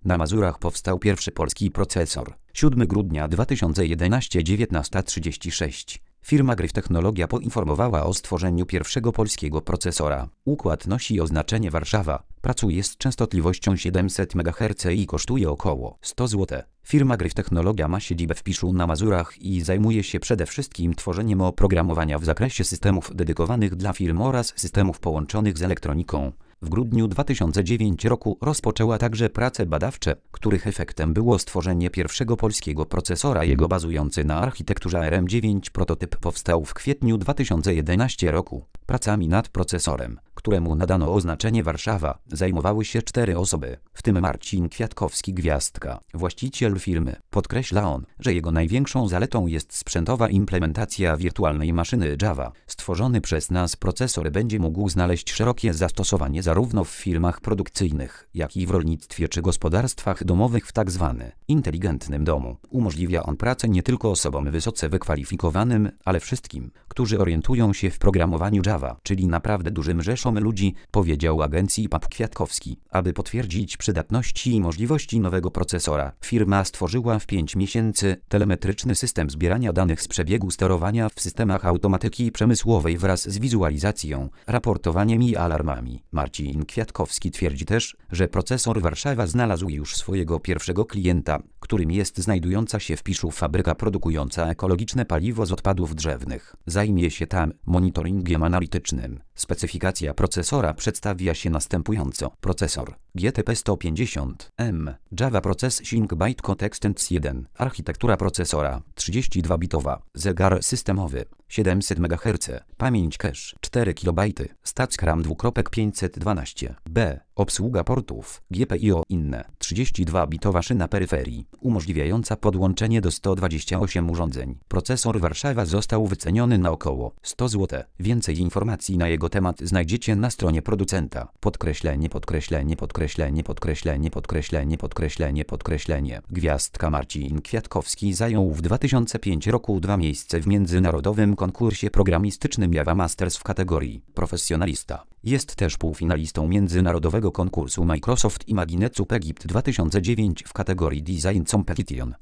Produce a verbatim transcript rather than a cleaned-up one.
Na Mazurach powstał pierwszy polski procesor. siódmego grudnia dwa tysiące jedenastego, dziewiętnasta trzydzieści sześć. Firma Gryf Technologia poinformowała o stworzeniu pierwszego polskiego procesora. Układ nosi oznaczenie Warszawa, pracuje z częstotliwością siedemset megaherców i kosztuje około sto złotych. Firma Gryf Technologia ma siedzibę w Piszu na Mazurach i zajmuje się przede wszystkim tworzeniem oprogramowania w zakresie systemów dedykowanych dla firm oraz systemów połączonych z elektroniką. W grudniu dwa tysiące dziewiątego roku rozpoczęła także prace badawcze, których efektem było stworzenie pierwszego polskiego procesora. Jego bazujący na architekturze R M dziewięć prototyp powstał w kwietniu dwa tysiące jedenastego roku. Pracami nad procesorem, któremu nadano oznaczenie Warszawa, zajmowały się cztery osoby, w tym Marcin Kwiatkowski Gwiazdka, właściciel firmy. Podkreśla on, że jego największą zaletą jest sprzętowa implementacja wirtualnej maszyny Java. Stworzony przez nas procesor będzie mógł znaleźć szerokie zastosowanie zarówno w firmach produkcyjnych, jak i w rolnictwie czy gospodarstwach domowych w tzw. inteligentnym domu. Umożliwia on pracę nie tylko osobom wysoce wykwalifikowanym, ale wszystkim, którzy orientują się w programowaniu Java, czyli naprawdę dużym rzeszom ludzi, powiedział agencji P A P Kwiatkowski. Aby potwierdzić przydatności i możliwości nowego procesora, firma stworzyła w pięć miesięcy telemetryczny system zbierania danych z przebiegu sterowania w systemach automatyki przemysłowej wraz z wizualizacją, raportowaniem i alarmami. Marcin Kwiatkowski twierdzi też, że procesor Warszawa znalazł już swojego pierwszego klienta, którym jest znajdująca się w Piszu fabryka produkująca ekologiczne paliwo z odpadów drzewnych. Zajmie się tam monitoringiem analitycznym. Specyfikacja procesora przedstawia się następująco. Procesor G T P sto pięćdziesiąt M, Java Processing Byte Context jeden. Architektura procesora trzydzieści dwa bitowa, zegar systemowy siedemset megaherców, pamięć cache cztery kilobajty, stacka RAM dwa pięćset dwanaście B, obsługa portów G P I O inne, trzydzieści dwa bitowa szyna peryferii, umożliwiająca podłączenie do sto dwudziestu ośmiu urządzeń. Procesor Warszawa został wyceniony na około sto złotych. Więcej informacji na jego temat znajdziecie na stronie producenta. Podkreślenie, podkreślenie, podkreślenie, podkreślenie, podkreślenie, podkreślenie, podkreślenie. Gwiazdka Marcin Kwiatkowski zajął w dwa tysiące piątym roku dwa miejsce w międzynarodowym konkursie programistycznym Java Masters w kategorii Profesjonalista. Jest też półfinalistą międzynarodowego konkursu Microsoft Imaginec Cup Egypt dwa tysiące dziewięć w kategorii Design Competition.